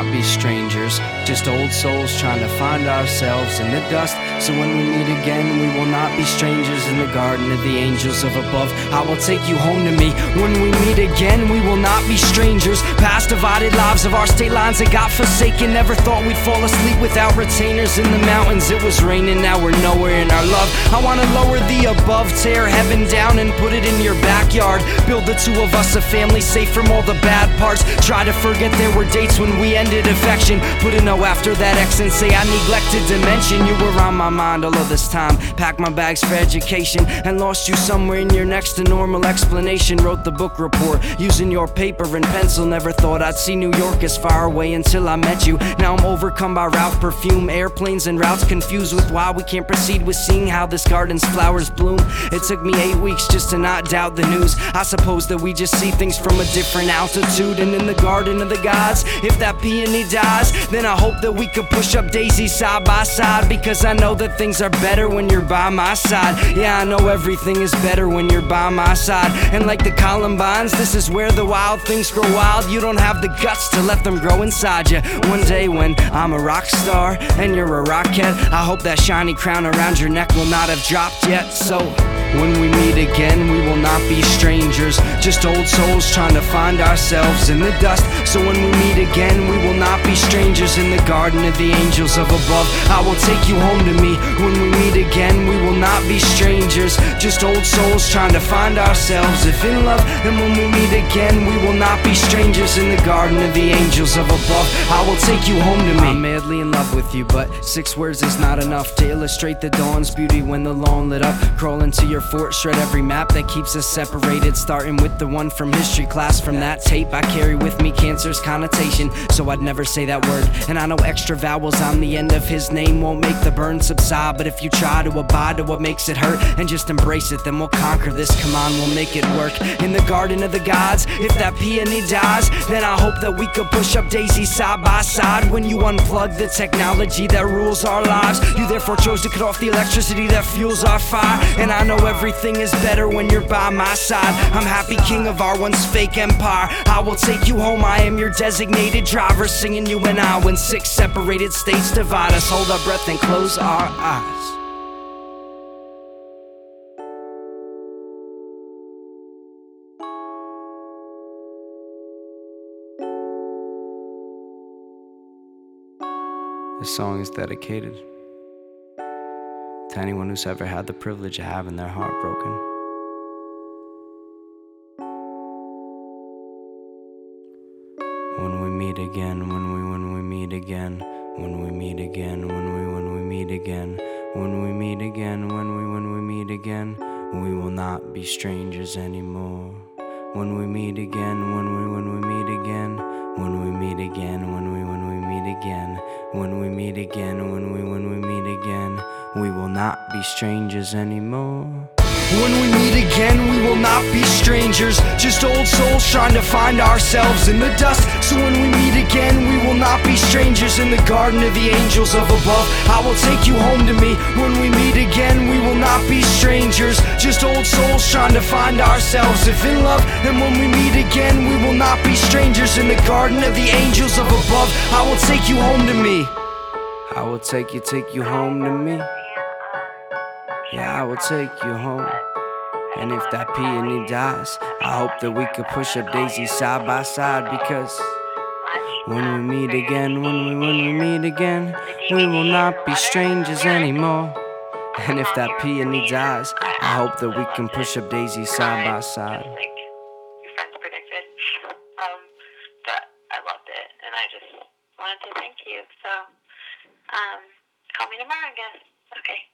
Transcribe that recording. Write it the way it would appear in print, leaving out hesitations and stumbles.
not be strangers, just old souls trying to find ourselves in the dust. So when we meet again, we will not be strangers in the garden of the angels of above. I will take you home to me. When we meet again, we will not be strangers. Past divided lives of our state lines that got forsaken. Never thought we'd fall asleep without retainers in the mountains. It was raining, now we're nowhere in our love. I wanna lower the above, tear heaven down and put it in your backyard. Build the two of us a family safe from all the bad parts. Try to forget there were dates when we ended affection. Put a no after that X and say I neglected to mention you were on my mind all of this time. Packed my bags for education and lost you somewhere in your next to normal explanation. Wrote the book report using your paper and pencil. Never thought I'd see New York as far away until I met you. Now I'm overcome by Ralph perfume, airplanes and routes, confused with why we can't proceed with seeing how this garden's flowers bloom. It took me 8 weeks just to not doubt the news. I suppose that we just see things from a different altitude. And in the garden of the gods, if that peony dies, then I hope that we could push up daisies side by side. Because I know that things are better when you're by my side. Yeah, I know everything is better when you're by my side. And like the Columbines, this is where the wild things grow wild. You don't have the guts to let them grow inside you. One day when I'm a rock star and you're a rocket, I hope that shiny crown around your neck will not have dropped yet. So when we meet again, we will not be strangers, just old souls trying to find ourselves in the dust. So when we meet again, we will not be strangers in the garden of the angels of above. I will take you home to me. When we meet again, we will not be strangers, just old souls trying to find ourselves if in love. And when we meet again, we will not be strangers in the garden of the angels of above. I will take you home to me. I'm madly in love with you, but 6 words is not enough to illustrate the dawn's beauty when the lawn lit up. Crawl into your fort, shred every map that keeps us separated, starting with the one from history class. From that tape I carry with me cancer's connotation, so I'd never say that word. And I know extra vowels on the end of his name won't make the burn subside, but if you try to abide to what makes it hurt and just embrace it, then we'll conquer this. Come on, we'll make it work. In the garden of the gods, if that peony dies, then I hope that we could push up daisies side by side. When you unplug the technology that rules our lives, you therefore chose to cut off the electricity that fuels our fire. And I know everything is better when you're by my side. I'm happy king of our once fake empire. I will take you home, I am your designated driver, singing you and I when 6 separated states divide us. Hold our breath and close our eyes. This song is dedicated to anyone who's ever had the privilege of having their heart broken. When we meet again, when we meet again, when we meet again, when we meet again, when we meet again, when we meet again, we will not be strangers anymore. When we meet again, when we meet again, when we meet again, when we meet again, when we meet again, when we meet again, we will not be strangers anymore. When we meet again, we will not be strangers, just old souls trying to find ourselves in the dust. So when we meet again, we will not be strangers in the garden of the angels of above. I will take you home to me. When we meet again, we will not be strangers, just old souls trying to find ourselves if in love. And when we meet again, we will not be strangers in the garden of the angels of above. I will take you home to me. I will take you home to me. Yeah, I will take you home. And if that peony dies, I hope that we could push up daisies side by side. Because when we meet again, when we meet again, we will not be strangers anymore. And if that peony dies, I hope that we can push up daisies side by side. Like your friends predicted. But I loved it, and I just wanted to thank you. So, call me tomorrow, I guess. Okay.